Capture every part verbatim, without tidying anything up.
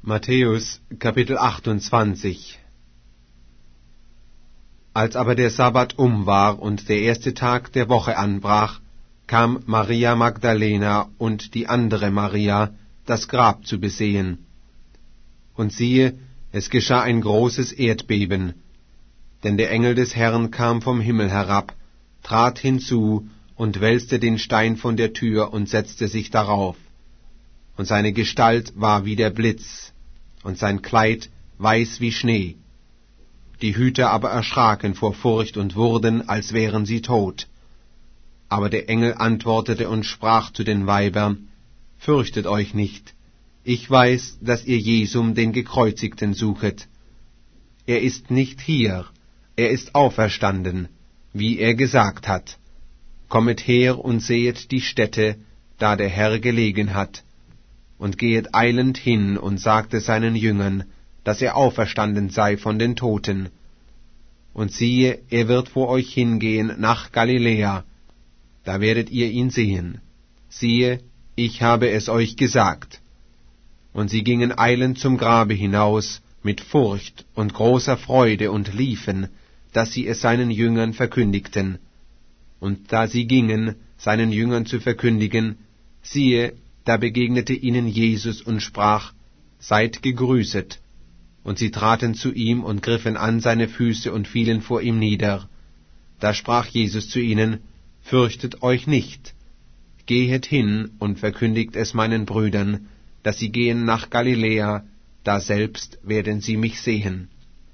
Matthäus Kapitel achtundzwanzig. Als aber der Sabbat um war und der erste Tag der Woche anbrach, kam Maria Magdalena und die andere Maria, das Grab zu besehen. Und siehe, es geschah ein großes Erdbeben, denn der Engel des Herrn kam vom Himmel herab, trat hinzu und wälzte den Stein von der Tür und setzte sich darauf. Und seine Gestalt war wie der Blitz, und sein Kleid weiß wie Schnee. Die Hüter aber erschraken vor Furcht und wurden, als wären sie tot. Aber der Engel antwortete und sprach zu den Weibern: Fürchtet euch nicht, ich weiß, dass ihr Jesum, den Gekreuzigten, suchet. Er ist nicht hier, er ist auferstanden, wie er gesagt hat. Kommet her und sehet die Stätte, da der Herr gelegen hat, und gehet eilend hin und sagte seinen Jüngern, dass er auferstanden sei von den Toten. Und siehe, er wird vor euch hingehen nach Galiläa, da werdet ihr ihn sehen. Siehe, ich habe es euch gesagt. Und sie gingen eilend zum Grabe hinaus, mit Furcht und großer Freude, und liefen, dass sie es seinen Jüngern verkündigten. Und da sie gingen, seinen Jüngern zu verkündigen, siehe, da begegnete ihnen Jesus und sprach: Seid gegrüßet. Und sie traten zu ihm und griffen an seine Füße und fielen vor ihm nieder. Da sprach Jesus zu ihnen: Fürchtet euch nicht. Gehet hin und verkündigt es meinen Brüdern, dass sie gehen nach Galiläa, da selbst werden sie mich sehen.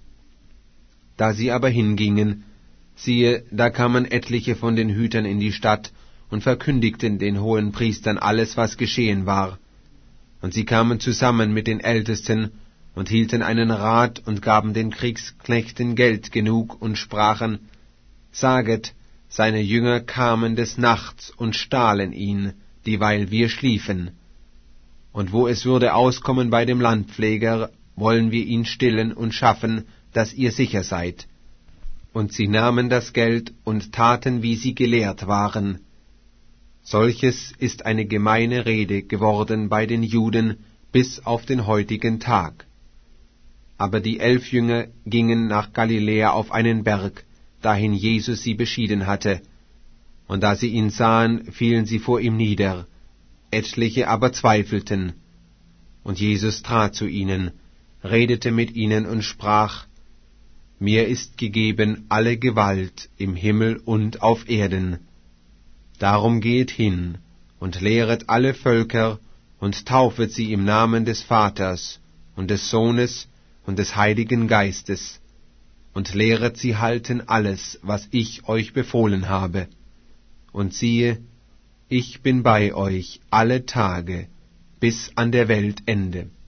Da sie aber hingingen, siehe, da kamen etliche von den Hütern in die Stadt und verkündigten den hohen Priestern alles, was geschehen war. Und sie kamen zusammen mit den Ältesten und hielten einen Rat und gaben den Kriegsknechten Geld genug und sprachen: Saget, seine Jünger kamen des Nachts und stahlen ihn, dieweil wir schliefen. Und wo es würde auskommen bei dem Landpfleger, wollen wir ihn stillen und schaffen, dass ihr sicher seid. Und sie nahmen das Geld und taten, wie sie gelehrt waren. Solches ist eine gemeine Rede geworden bei den Juden bis auf den heutigen Tag. Aber die elf Jünger gingen nach Galiläa auf einen Berg, dahin Jesus sie beschieden hatte. Und da sie ihn sahen, fielen sie vor ihm nieder. Etliche aber zweifelten. Und Jesus trat zu ihnen, redete mit ihnen und sprach: Mir ist gegeben alle Gewalt im Himmel und auf Erden. Darum geht hin und lehret alle Völker und taufet sie im Namen des Vaters und des Sohnes und des Heiligen Geistes und lehret sie halten alles, was ich euch befohlen habe. Und siehe, ich bin bei euch alle Tage bis an der Weltende.